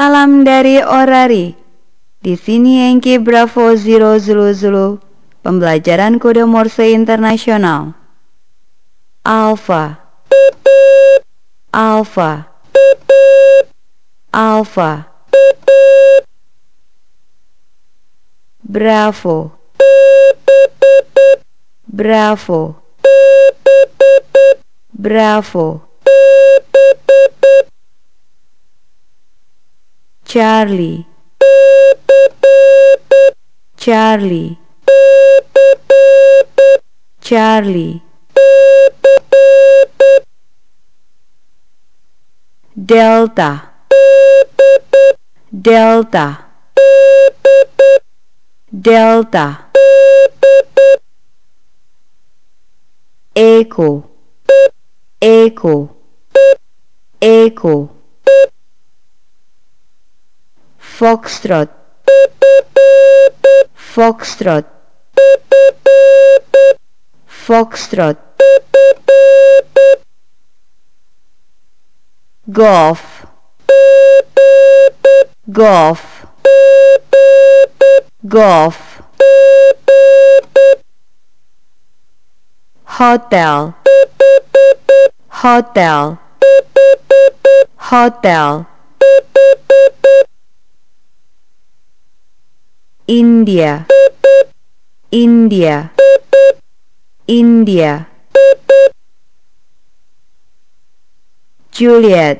Salam dari Orari. Di sini Yankee Bravo Zero Zulu Zulu. Pembelajaran kode Morse internasional. Alpha, Alpha, Alpha. Bravo, Bravo, Bravo. Charlie, Charlie, Charlie. Delta, Delta, Delta. Echo, Echo, Echo. Foxtrot, Foxtrot, Foxtrot. Golf, Golf, Golf. Hotel, Hotel, Hotel. India, India, India. Juliet,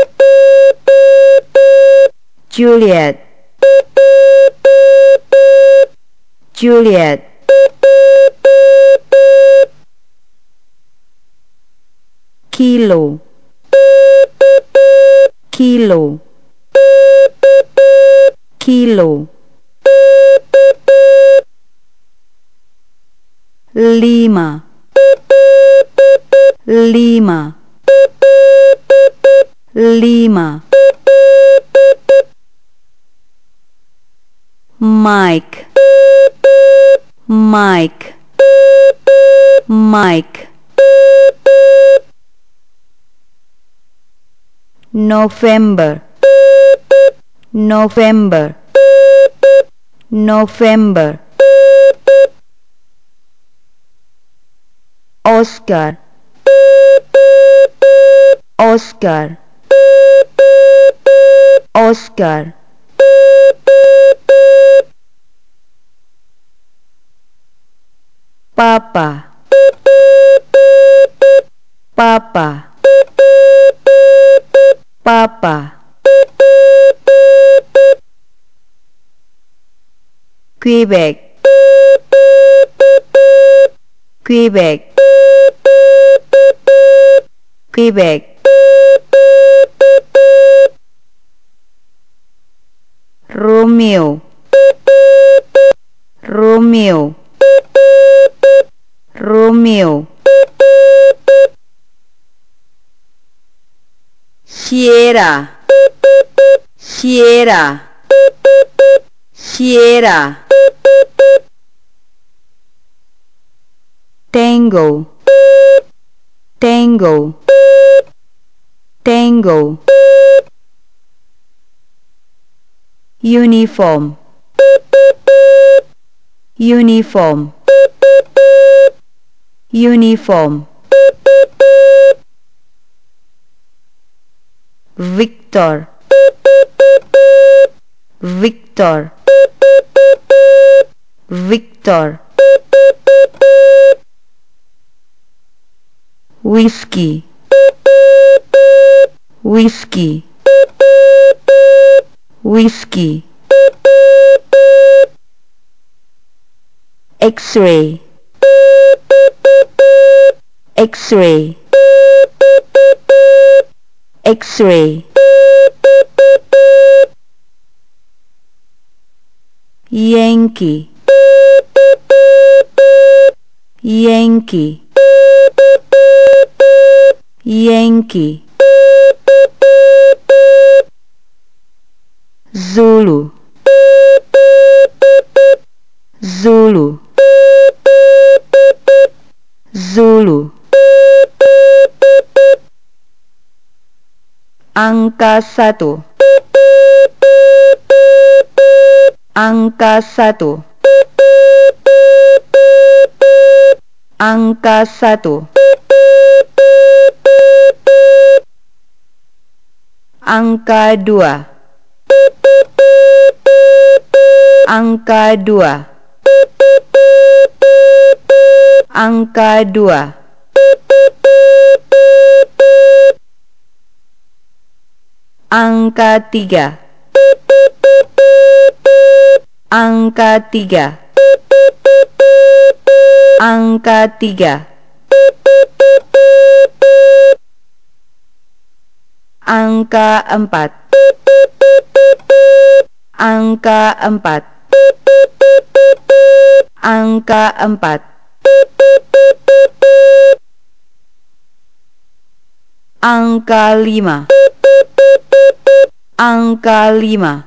Juliet, Juliet. Kilo, Kilo, Kilo. Lima, Lima, Lima. Mike, Mike, Mike. November, November, November. Oscar, Oscar, Oscar. Papa, Papa, Papa. Quebec, Quebec, Quebec. Romeo, Romeo, Romeo. Sierra, Sierra, Sierra. Tango, Tango, Tango. Uniform, Uniform, Uniform. Victor, Victor, Victor. Whiskey, Whiskey, Whiskey. X-ray, X-ray, X-ray. Yankee, Yankee, Yankee. Zulu, Zulu, Zulu. Angka 1, Angka 1. Angka 1. Angka 2. Angka 2. Angka 2. Angka 3. Angka 3. Angka 3. Angka 4. Angka 4. Angka 4. Angka 5. Angka 5.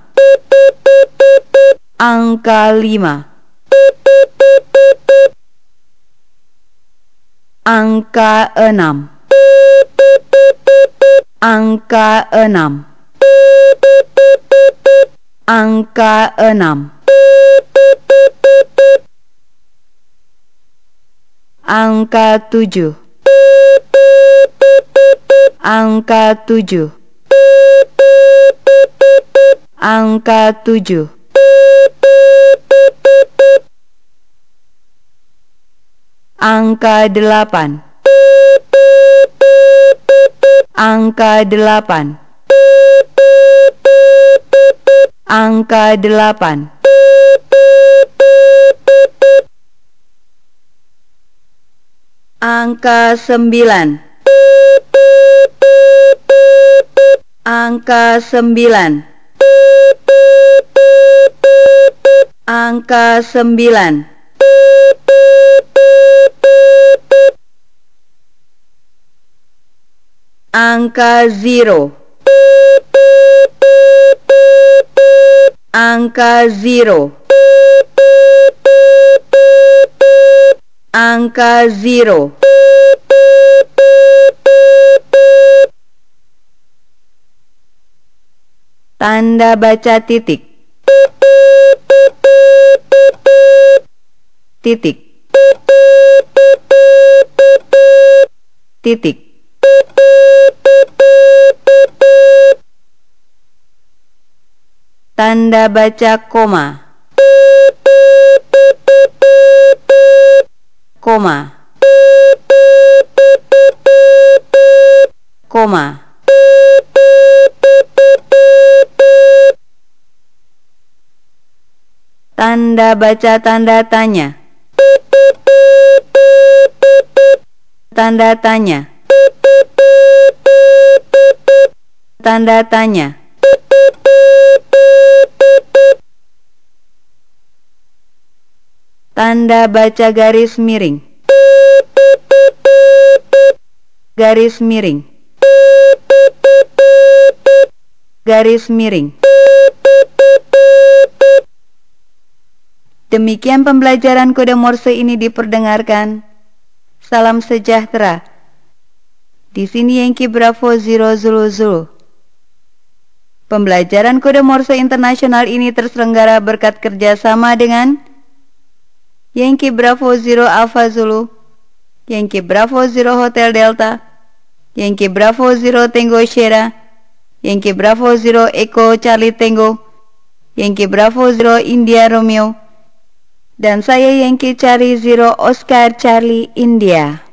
Angka 5. Angka 6. Angka 6. Angka 6. Angka 7. Angka 7. Angka 7. Angka 8. Angka 8. Angka 8. Angka 9. Angka 9. Angka 9. Angka 0. Angka 0. Angka 0. Tanda baca titik. Titik. Titik. Tanda baca koma. Koma. Koma. Tanda baca tanda tanya. Tanda tanya. Tanda tanya. Tanda baca garis miring. Garis miring. Garis miring. Demikian pembelajaran kode Morse ini diperdengarkan. Salam sejahtera. Di sini Yankee Bravo Zero Zulu Zulu. Pembelajaran kode Morse internasional ini terselenggara berkat kerjasama dengan Yankee Bravo Zero Alpha Zulu, Yankee Bravo Zero Hotel Delta, Yankee Bravo Zero Tango Sierra, Yankee Bravo Zero Echo Charlie Tango, Yankee Bravo Zero India Romeo, dan saya Yankee Charlie Zero Oscar Charlie India.